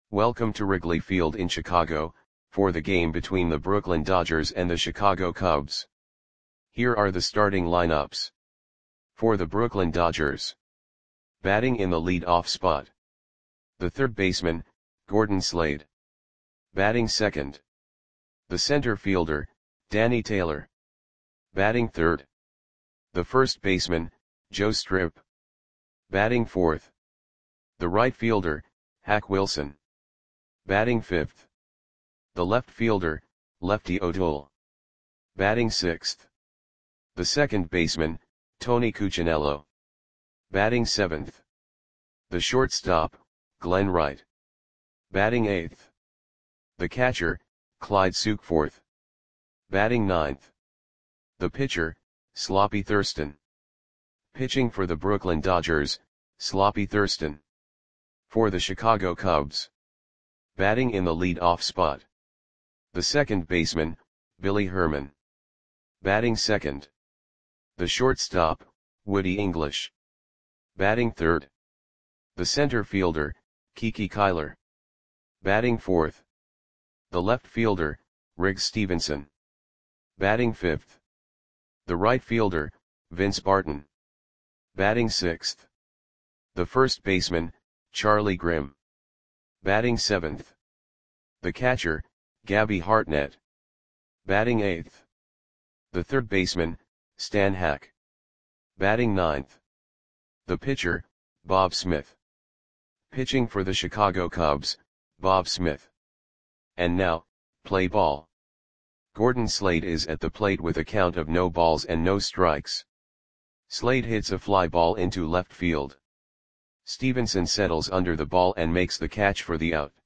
Welcome to Wrigley Field in Chicago, for the game between the Brooklyn Dodgers and the Chicago Cubs. Here are the starting lineups. For the Brooklyn Dodgers. Batting in the lead-off spot. The third baseman, Gordon Slade. Batting second. The center fielder, Danny Taylor. Batting third. The first baseman, Joe Strip. Batting fourth. The right fielder, Hack Wilson. Batting fifth. The left fielder, Lefty O'Toole. Batting sixth. The second baseman, Tony Cuccinello. Batting seventh. The shortstop, Glenn Wright. Batting eighth. The catcher, Clyde Sukeforth. Batting ninth. The pitcher, Sloppy Thurston. Pitching for the Brooklyn Dodgers, Sloppy Thurston. For the Chicago Cubs. Batting in the lead-off spot. The second baseman, Billy Herman. Batting second. The shortstop, Woody English. Batting third. The center fielder, Kiki Kyler. Batting fourth. The left fielder, Riggs Stevenson. Batting fifth. The right fielder, Vince Barton. Batting sixth. The first baseman, Charlie Grimm. Batting seventh. The catcher, Gabby Hartnett. Batting eighth. The third baseman, Stan Hack. Batting ninth. The pitcher, Bob Smith. Pitching for the Chicago Cubs, Bob Smith. And now, play ball. Gordon Slade is at the plate with a count of no balls and no strikes. Slade hits a fly ball into left field. Stevenson settles under the ball and makes the catch for the out.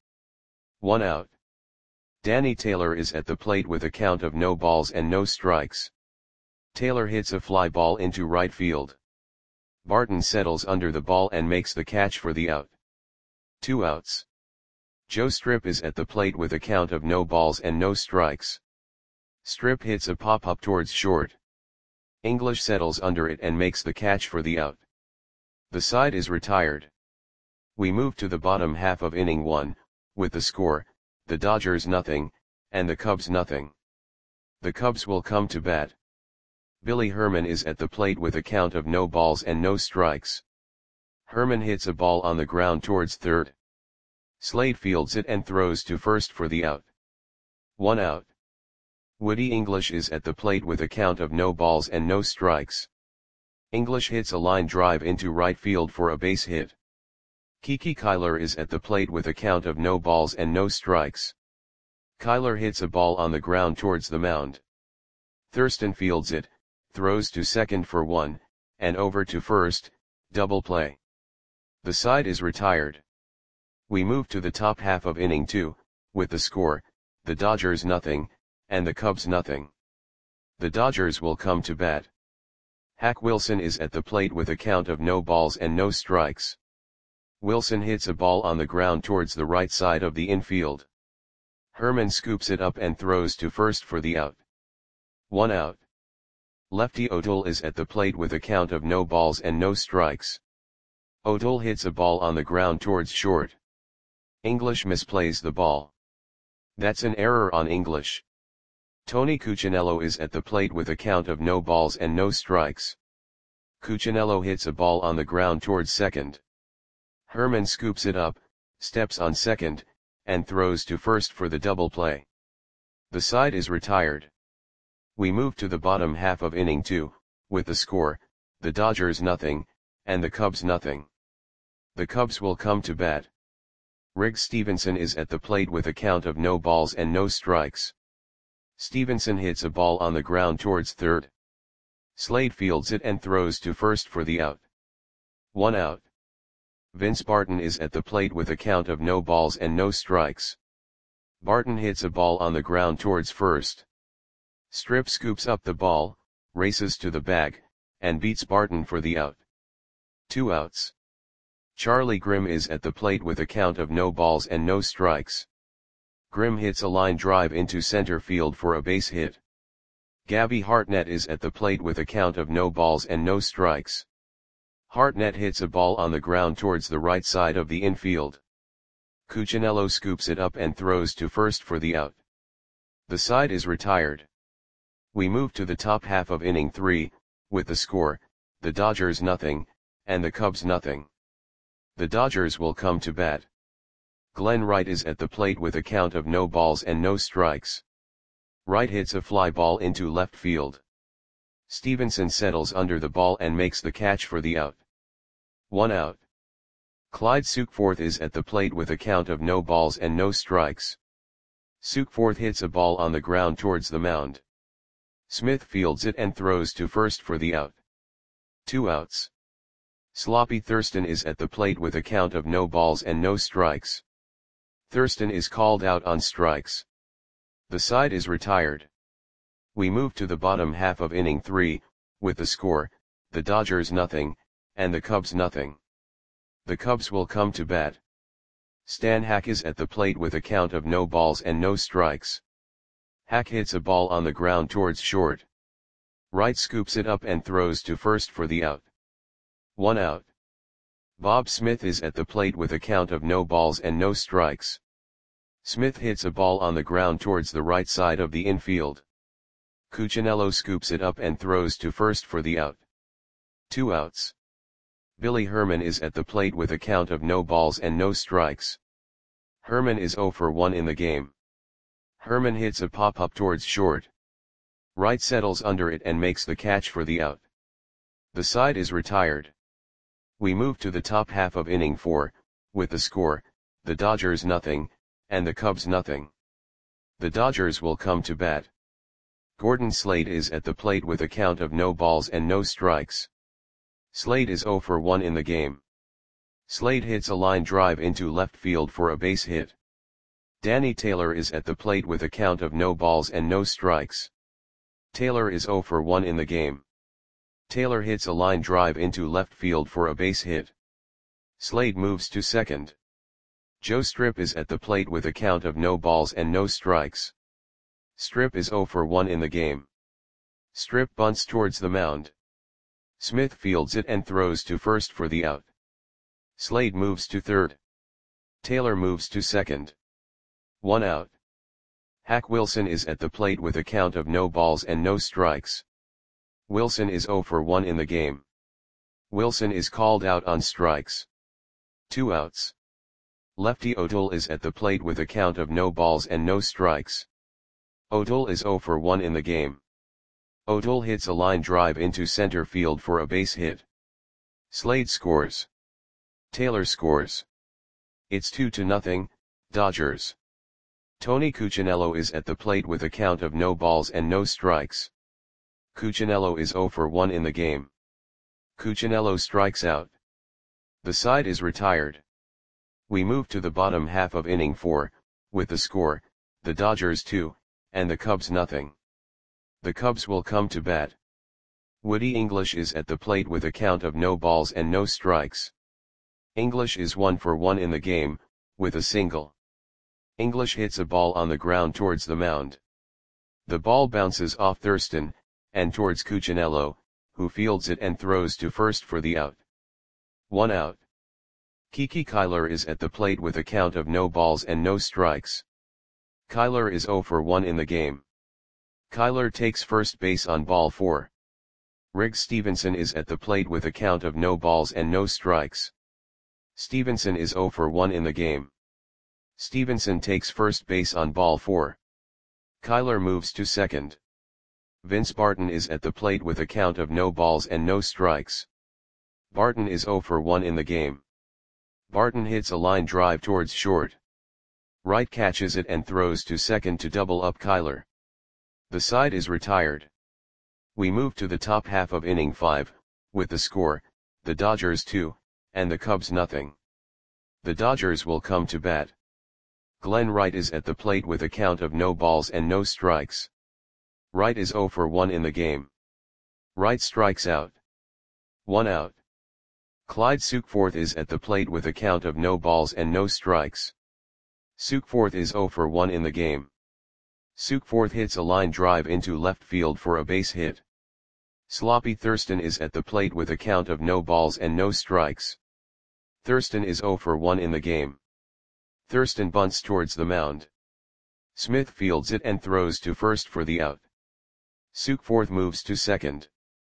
1 out. Danny Taylor is at the plate with a count of no balls and no strikes. Taylor hits a fly ball into right field. Barton settles under the ball and makes the catch for the out. 2 outs. Joe Strip is at the plate with a count of no balls and no strikes. Strip hits a pop-up towards short. English settles under it and makes the catch for the out. The side is retired. We move to the bottom half of inning 1, with the score, the Dodgers nothing, and the Cubs nothing. The Cubs will come to bat. Billy Herman is at the plate with a count of no balls and no strikes. Herman hits a ball on the ground towards third. Slade fields it and throws to first for the out. 1 out. Woody English is at the plate with a count of no balls and no strikes. English hits a line drive into right field for a base hit. Kiki Kyler is at the plate with a count of no balls and no strikes. Kyler hits a ball on the ground towards the mound. Thurston fields it, throws to second for 1, and over to first, double play. The side is retired. We move to the top half of inning 2, with the score, the Dodgers nothing, and the Cubs nothing. The Dodgers will come to bat. Hack Wilson is at the plate with a count of no balls and no strikes. Wilson hits a ball on the ground towards the right side of the infield. Herman scoops it up and throws to first for the out. 1 out. Lefty O'Toole is at the plate with a count of no balls and no strikes. O'Toole hits a ball on the ground towards short. English misplays the ball. That's an error on English. Tony Cuccinello is at the plate with a count of no balls and no strikes. Cuccinello hits a ball on the ground towards second. Herman scoops it up, steps on second, and throws to first for the double play. The side is retired. We move to the bottom half of inning 2, with the score, the Dodgers nothing, and the Cubs nothing. The Cubs will come to bat. Riggs Stevenson is at the plate with a count of no balls and no strikes. Stevenson hits a ball on the ground towards third. Slade fields it and throws to first for the out. 1 out. Vince Barton is at the plate with a count of no balls and no strikes. Barton hits a ball on the ground towards first. Strip scoops up the ball, races to the bag, and beats Barton for the out. 2 outs. Charlie Grimm is at the plate with a count of no balls and no strikes. Grimm hits a line drive into center field for a base hit. Gabby Hartnett is at the plate with a count of no balls and no strikes. Hartnett hits a ball on the ground towards the right side of the infield. Cuccinello scoops it up and throws to first for the out. The side is retired. We move to the top half of inning 3, with the score, the Dodgers nothing, and the Cubs nothing. The Dodgers will come to bat. Glenn Wright is at the plate with a count of no balls and no strikes. Wright hits a fly ball into left field. Stevenson settles under the ball and makes the catch for the out. 1 out. Clyde Sukeforth is at the plate with a count of no balls and no strikes. Sukeforth hits a ball on the ground towards the mound. Smith fields it and throws to first for the out. 2 outs. Sloppy Thurston is at the plate with a count of no balls and no strikes. Thurston is called out on strikes. The side is retired. We move to the bottom half of inning 3, with the score, the Dodgers nothing, and the Cubs nothing. The Cubs will come to bat. Stan Hack is at the plate with a count of no balls and no strikes. Hack hits a ball on the ground towards short. Wright scoops it up and throws to first for the out. 1 out. Bob Smith is at the plate with a count of no balls and no strikes. Smith hits a ball on the ground towards the right side of the infield. Cuccinello scoops it up and throws to first for the out. 2 outs. Billy Herman is at the plate with a count of no balls and no strikes. Herman is 0 for 1 in the game. Herman hits a pop-up towards short. Wright settles under it and makes the catch for the out. The side is retired. We move to the top half of inning 4, with the score, the Dodgers nothing, and the Cubs nothing. The Dodgers will come to bat. Gordon Slade is at the plate with a count of no balls and no strikes. Slade is 0 for 1 in the game. Slade hits a line drive into left field for a base hit. Danny Taylor is at the plate with a count of no balls and no strikes. Taylor is 0 for 1 in the game. Taylor hits a line drive into left field for a base hit. Slade moves to second. Joe Strip is at the plate with a count of no balls and no strikes. Strip is 0 for 1 in the game. Strip bunts towards the mound. Smith fields it and throws to first for the out. Slade moves to third. Taylor moves to second. 1 out. Hack Wilson is at the plate with a count of no balls and no strikes. Wilson is 0 for 1 in the game. Wilson is called out on strikes. 2 outs. Lefty O'Toole is at the plate with a count of no balls and no strikes. O'Toole is 0 for 1 in the game. O'Toole hits a line drive into center field for a base hit. Slade scores. Taylor scores. It's 2-0, Dodgers. Tony Cuccinello is at the plate with a count of no balls and no strikes. Cuccinello is 0 for 1 in the game. Cuccinello strikes out. The side is retired. We move to the bottom half of inning 4, with the score, the Dodgers 2, and the Cubs nothing. The Cubs will come to bat. Woody English is at the plate with a count of no balls and no strikes. English is 1 for 1 in the game, with a single. English hits a ball on the ground towards the mound. The ball bounces off Thurston, and towards Cuccinello, who fields it and throws to first for the out. 1 out. Kiki Kyler is at the plate with a count of no balls and no strikes. Kyler is 0 for 1 in the game. Kyler takes first base on ball 4. Riggs Stevenson is at the plate with a count of no balls and no strikes. Stevenson is 0 for 1 in the game. Stevenson takes first base on ball 4. Kyler moves to second. Vince Barton is at the plate with a count of no balls and no strikes. Barton is 0 for 1 in the game. Barton hits a line drive towards short. Wright catches it and throws to second to double up Kyler. The side is retired. We move to the top half of inning 5, with the score, the Dodgers 2, and the Cubs nothing. The Dodgers will come to bat. Glenn Wright is at the plate with a count of no balls and no strikes. Wright is 0 for 1 in the game. Wright strikes out. 1 out. Clyde Sukeforth is at the plate with a count of no balls and no strikes. Sukeforth is 0 for 1 in the game. Sukeforth hits a line drive into left field for a base hit. Sloppy Thurston is at the plate with a count of no balls and no strikes. Thurston is 0 for 1 in the game. Thurston bunts towards the mound. Smith fields it and throws to first for the out. Sukeforth moves to second.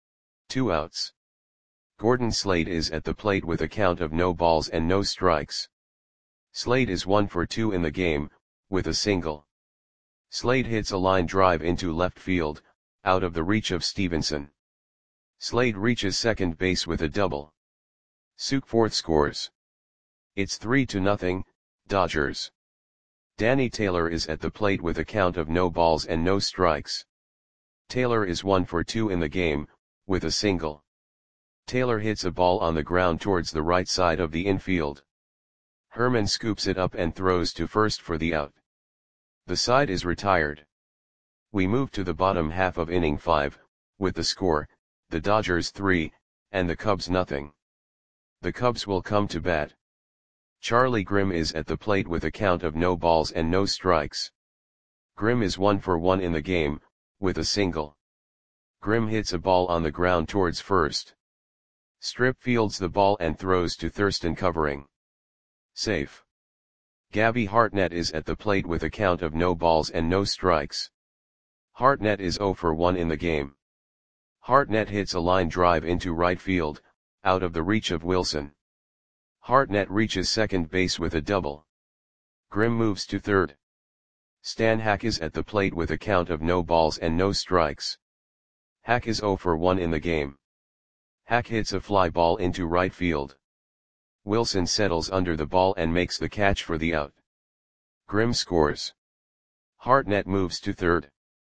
2 outs. Gordon Slade is at the plate with a count of no balls and no strikes. Slade is 1 for 2 in the game, with a single. Slade hits a line drive into left field, out of the reach of Stevenson. Slade reaches second base with a double. Sukeforth scores. It's 3-0, Dodgers. Danny Taylor is at the plate with a count of no balls and no strikes. Taylor is 1 for 2 in the game, with a single. Taylor hits a ball on the ground towards the right side of the infield. Herman scoops it up and throws to first for the out. The side is retired. We move to the bottom half of inning 5, with the score, the Dodgers 3, and the Cubs nothing. The Cubs will come to bat. Charlie Grimm is at the plate with a count of no balls and no strikes. Grimm is 1 for 1 in the game, with a single. Grimm hits a ball on the ground towards first. Strip fields the ball and throws to Thurston covering. Safe. Gabby Hartnett is at the plate with a count of no balls and no strikes. Hartnett is 0 for 1 in the game. Hartnett hits a line drive into right field, out of the reach of Wilson. Hartnett reaches second base with a double. Grimm moves to third. Stan Hack is at the plate with a count of no balls and no strikes. Hack is 0 for 1 in the game. Hack hits a fly ball into right field. Wilson settles under the ball and makes the catch for the out. Grimm scores. Hartnett moves to third.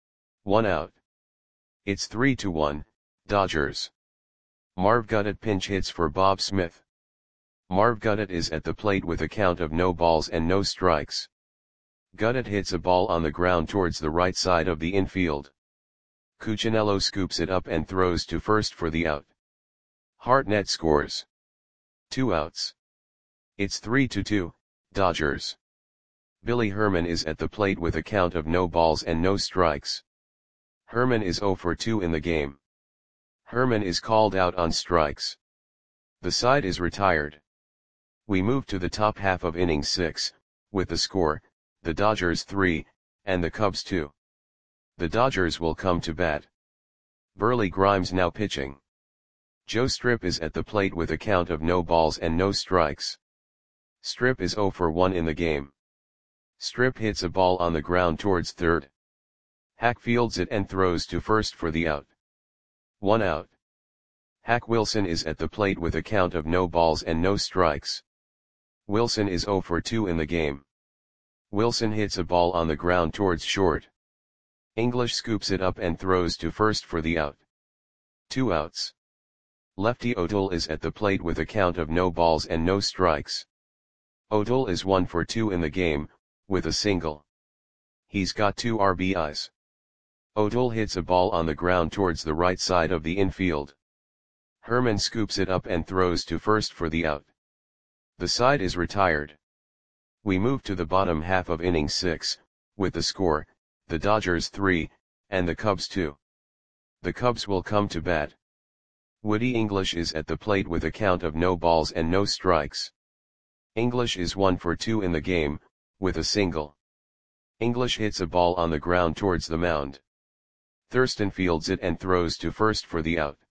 1 out. It's 3-1, Dodgers. Marv Guttett pinch hits for Bob Smith. Marv Guttett is at the plate with a count of no balls and no strikes. Guttett hits a ball on the ground towards the right side of the infield. Cuccinello scoops it up and throws to first for the out. Hartnett scores. 2 outs. It's 3-2, Dodgers. Billy Herman is at the plate with a count of no balls and no strikes. Herman is 0 for 2 in the game. Herman is called out on strikes. The side is retired. We move to the top half of inning 6, with the score, the Dodgers 3, and the Cubs 2. The Dodgers will come to bat. Burley Grimes now pitching. Joe Strip is at the plate with a count of no balls and no strikes. Strip is 0 for 1 in the game. Strip hits a ball on the ground towards third. Hack fields it and throws to first for the out. 1 out. Hack Wilson is at the plate with a count of no balls and no strikes. Wilson is 0 for 2 in the game. Wilson hits a ball on the ground towards short. English scoops it up and throws to first for the out. 2 outs. Lefty O'Toole is at the plate with a count of no balls and no strikes. O'Toole is 1 for 2 in the game, with a single. He's got 2 RBIs. O'Toole hits a ball on the ground towards the right side of the infield. Herman scoops it up and throws to first for the out. The side is retired. We move to the bottom half of inning 6, with the score, the Dodgers 3, and the Cubs 2. The Cubs will come to bat. Woody English is at the plate with a count of no balls and no strikes. English is 1 for 2 in the game, with a single. English hits a ball on the ground towards the mound. Thurston fields it and throws to first for the out.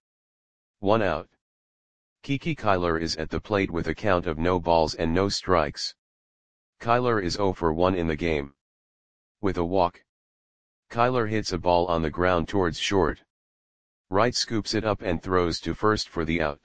1 out. Kiki Kyler is at the plate with a count of no balls and no strikes. Kyler is 0 for 1 in the game. With a walk. Kyler hits a ball on the ground towards short. Wright scoops it up and throws to first for the out.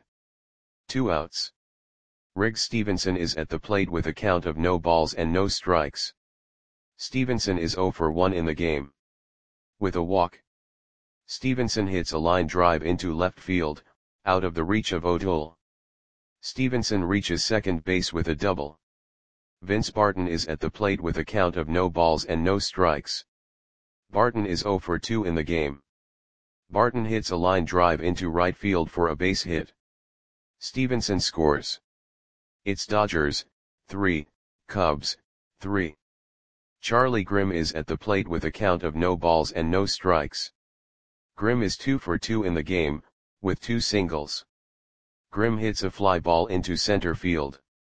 2 outs. Riggs Stevenson is at the plate with a count of no balls and no strikes. Stevenson is 0 for 1 in the game. With a walk. Stevenson hits a line drive into left field, out of the reach of O'Toole. Stevenson reaches second base with a double. Vince Barton is at the plate with a count of no balls and no strikes. Barton is 0 for 2 in the game. Barton hits a line drive into right field for a base hit. Stevenson scores. It's Dodgers 3, Cubs 3. Charlie Grimm is at the plate with a count of no balls and no strikes. Grimm is 2 for 2 in the game, with 2 singles. Grimm hits a fly ball into center field.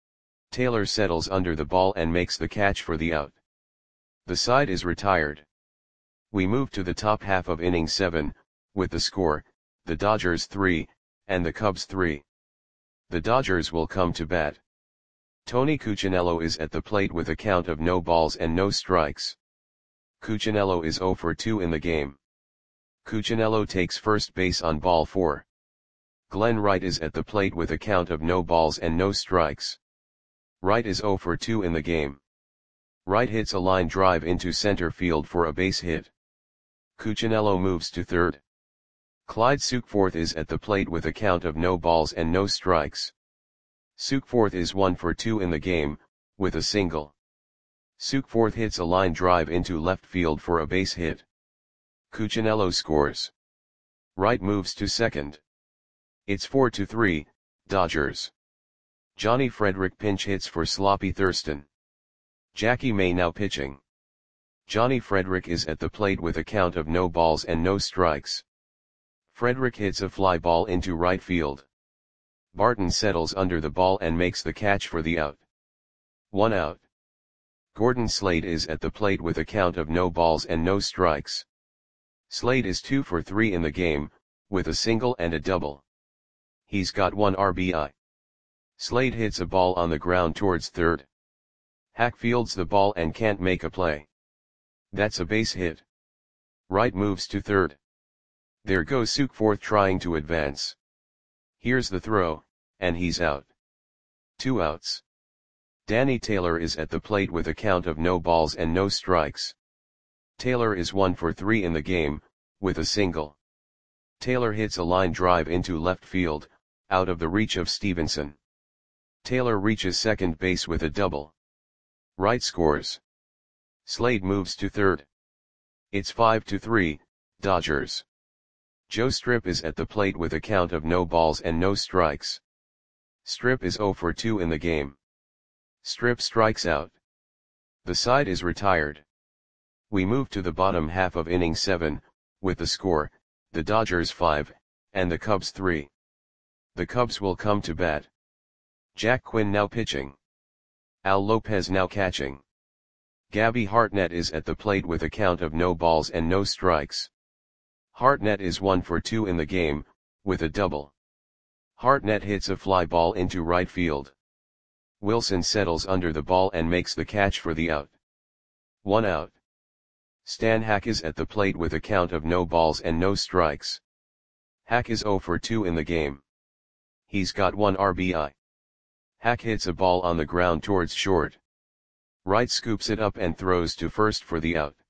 Taylor settles under the ball and makes the catch for the out. The side is retired. We move to the top half of inning 7, with the score, the Dodgers 3, and the Cubs 3. The Dodgers will come to bat. Tony Cuccinello is at the plate with a count of no balls and no strikes. Cuccinello is 0 for 2 in the game. Cuccinello takes first base on ball 4. Glenn Wright is at the plate with a count of no balls and no strikes. Wright is 0 for 2 in the game. Wright hits a line drive into center field for a base hit. Cuccinello moves to third. Clyde Sukeforth is at the plate with a count of no balls and no strikes. Sukeforth is 1 for 2 in the game, with a single. Sukeforth hits a line drive into left field for a base hit. Cuccinello scores. Wright moves to second. It's 4-3, Dodgers. Johnny Frederick pinch hits for Sloppy Thurston. Jackie May now pitching. Johnny Frederick is at the plate with a count of no balls and no strikes. Frederick hits a fly ball into right field. Barton settles under the ball and makes the catch for the out. 1 out. Gordon Slade is at the plate with a count of no balls and no strikes. Slade is 2 for 3 in the game, with a single and a double. He's got 1 RBI. Slade hits a ball on the ground towards third. Hack fields the ball and can't make a play. That's a base hit. Wright moves to third. There goes Sukeforth trying to advance. Here's the throw, and he's out. 2 outs. Danny Taylor is at the plate with a count of no balls and no strikes. Taylor is 1 for 3 in the game, with a single. Taylor hits a line drive into left field, out of the reach of Stevenson. Taylor reaches second base with a double. Wright scores. Slade moves to third. It's 5-3, Dodgers. Joe Strip is at the plate with a count of no balls and no strikes. Strip is 0 for 2 in the game. Strip strikes out. The side is retired. We move to the bottom half of inning 7, with the score, the Dodgers 5, and the Cubs 3. The Cubs will come to bat. Jack Quinn now pitching. Al Lopez now catching. Gabby Hartnett is at the plate with a count of no balls and no strikes. Hartnett is 1 for 2 in the game, with a double. Hartnett hits a fly ball into right field. Wilson settles under the ball and makes the catch for the out. 1 out. Stan Hack is at the plate with a count of no balls and no strikes. Hack is 0 for 2 in the game. He's got 1 RBI. Hack hits a ball on the ground towards short. Wright scoops it up and throws to first for the out.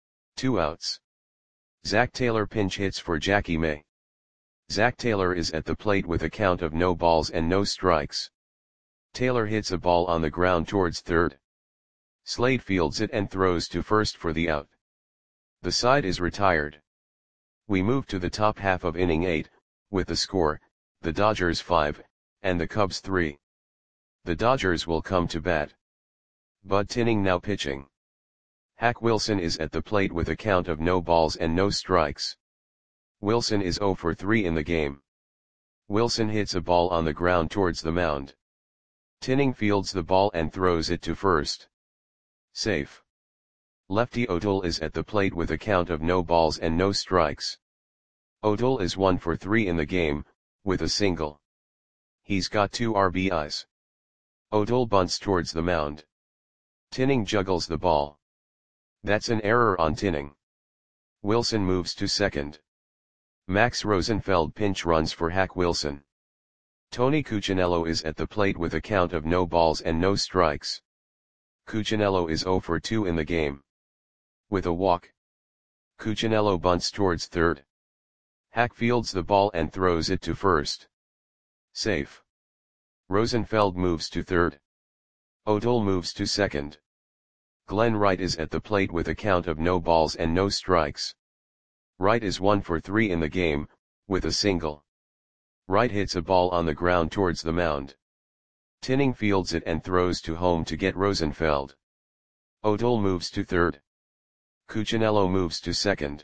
2 outs. Zach Taylor pinch hits for Jackie May. Zach Taylor is at the plate with a count of no balls and no strikes. Taylor hits a ball on the ground towards third. Slade fields it and throws to first for the out. The side is retired. We move to the top half of inning 8, with the score, the Dodgers 5, and the Cubs 3. The Dodgers will come to bat. Bud Tinning now pitching. Hack Wilson is at the plate with a count of no balls and no strikes. Wilson is 0 for 3 in the game. Wilson hits a ball on the ground towards the mound. Tinning fields the ball and throws it to first. Safe. Lefty O'Toole is at the plate with a count of no balls and no strikes. O'Toole is 1 for 3 in the game, with a single. He's got 2 RBIs. O'Toole bunts towards the mound. Tinning juggles the ball. That's an error on Tinning. Wilson moves to second. Max Rosenfeld pinch runs for Hack Wilson. Tony Cuccinello is at the plate with a count of no balls and no strikes. Cuccinello is 0 for 2 in the game. With a walk. Cuccinello bunts towards third. Hack fields the ball and throws it to first. Safe. Rosenfeld moves to third. O'Toole moves to second. Glenn Wright is at the plate with a count of no balls and no strikes. Wright is 1 for 3 in the game, with a single. Wright hits a ball on the ground towards the mound. Tinning fields it and throws to home to get Rosenfeld. O'Toole moves to third. Cuccinello moves to second.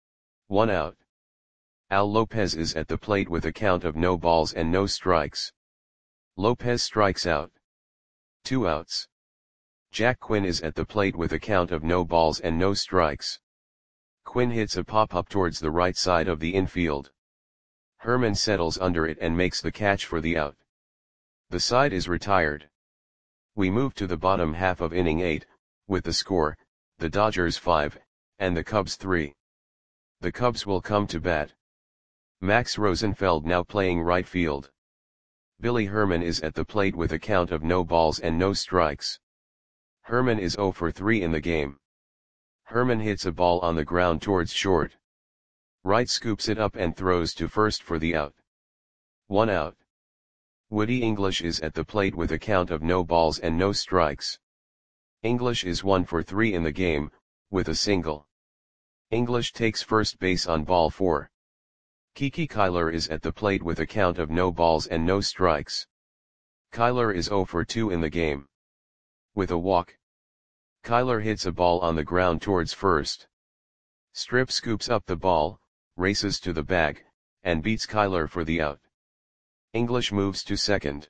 1 out. Al Lopez is at the plate with a count of no balls and no strikes. Lopez strikes out. 2 outs. Jack Quinn is at the plate with a count of no balls and no strikes. Quinn hits a pop-up towards the right side of the infield. Herman settles under it and makes the catch for the out. The side is retired. We move to the bottom half of inning 8, with the score, the Dodgers 5, and the Cubs 3. The Cubs will come to bat. Max Rosenfeld now playing right field. Billy Herman is at the plate with a count of no balls and no strikes. Herman is 0 for 3 in the game. Herman hits a ball on the ground towards short. Wright scoops it up and throws to first for the out. 1 out. Woody English is at the plate with a count of no balls and no strikes. English is 1 for 3 in the game, with a single. English takes first base on ball 4. Kiki Kyler is at the plate with a count of no balls and no strikes. Kyler is 0 for 2 in the game. With a walk, Kyler hits a ball on the ground towards first. Strip scoops up the ball, races to the bag, and beats Kyler for the out. English moves to second.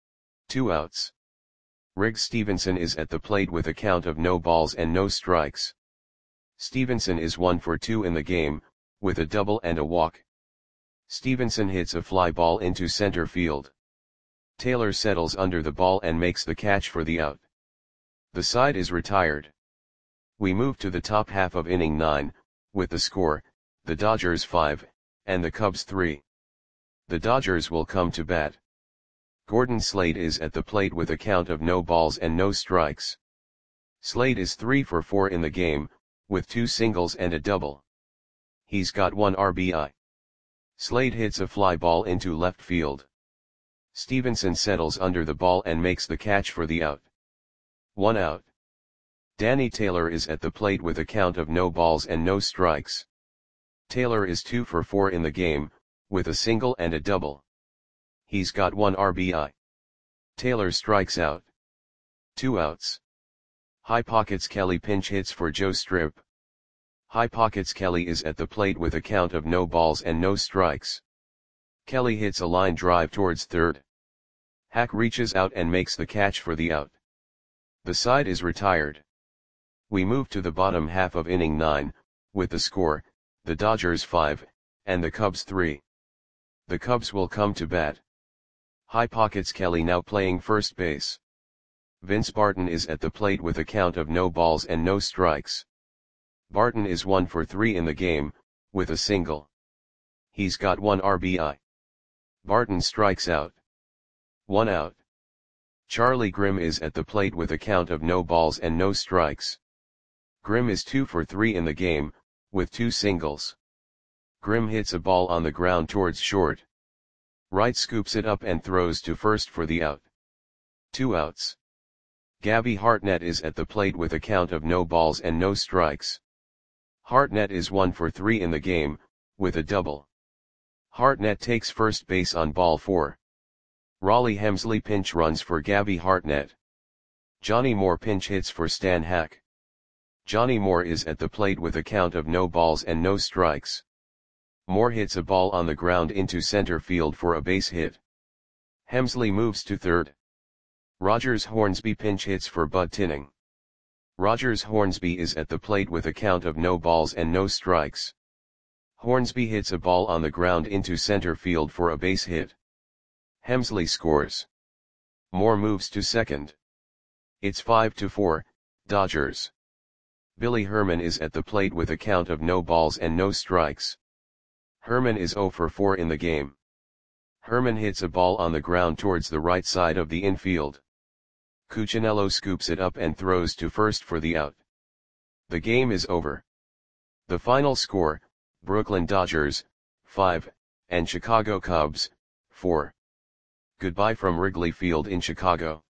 2 outs. Riggs Stevenson is at the plate with a count of no balls and no strikes. Stevenson is 1 for 2 in the game, with a double and a walk. Stevenson hits a fly ball into center field. Taylor settles under the ball and makes the catch for the out. The side is retired. We move to the top half of inning 9, with the score, the Dodgers 5, and the Cubs 3. The Dodgers will come to bat. Gordon Slade is at the plate with a count of no balls and no strikes. Slade is 3 for 4 in the game, with 2 singles and a double. He's got 1 RBI. Slade hits a fly ball into left field. Stevenson settles under the ball and makes the catch for the out. 1 out. Danny Taylor is at the plate with a count of no balls and no strikes. Taylor is 2 for 4 in the game, with a single and a double. He's got 1 RBI. Taylor strikes out. 2 outs. High Pockets Kelly pinch hits for Joe Strip. High Pockets Kelly is at the plate with a count of no balls and no strikes. Kelly hits a line drive towards third. Hack reaches out and makes the catch for the out. The side is retired. We move to the bottom half of inning 9, with the score, the Dodgers 5, and the Cubs 3. The Cubs will come to bat. High Pockets Kelly now playing first base. Vince Barton is at the plate with a count of no balls and no strikes. Barton is 1 for 3 in the game, with a single. He's got 1 RBI. Barton strikes out. 1 out. Charlie Grimm is at the plate with a count of no balls and no strikes. Grimm is 2 for 3 in the game, with 2 singles. Grimm hits a ball on the ground towards short. Wright scoops it up and throws to first for the out. 2 outs. Gabby Hartnett is at the plate with a count of no balls and no strikes. Hartnett is 1 for 3 in the game, with a double. Hartnett takes first base on ball 4. Raleigh Hemsley pinch runs for Gabby Hartnett. Johnny Moore pinch hits for Stan Hack. Johnny Moore is at the plate with a count of no balls and no strikes. Moore hits a ball on the ground into center field for a base hit. Hemsley moves to third. Rogers Hornsby pinch hits for Bud Tinning. Rogers Hornsby is at the plate with a count of no balls and no strikes. Hornsby hits a ball on the ground into center field for a base hit. Hemsley scores. Moore moves to second. It's 5-4, Dodgers. Billy Herman is at the plate with a count of no balls and no strikes. Herman is 0 for 4 in the game. Herman hits a ball on the ground towards the right side of the infield. Cuccinello scoops it up and throws to first for the out. The game is over. The final score, Brooklyn Dodgers, 5, and Chicago Cubs, 4. Goodbye from Wrigley Field in Chicago.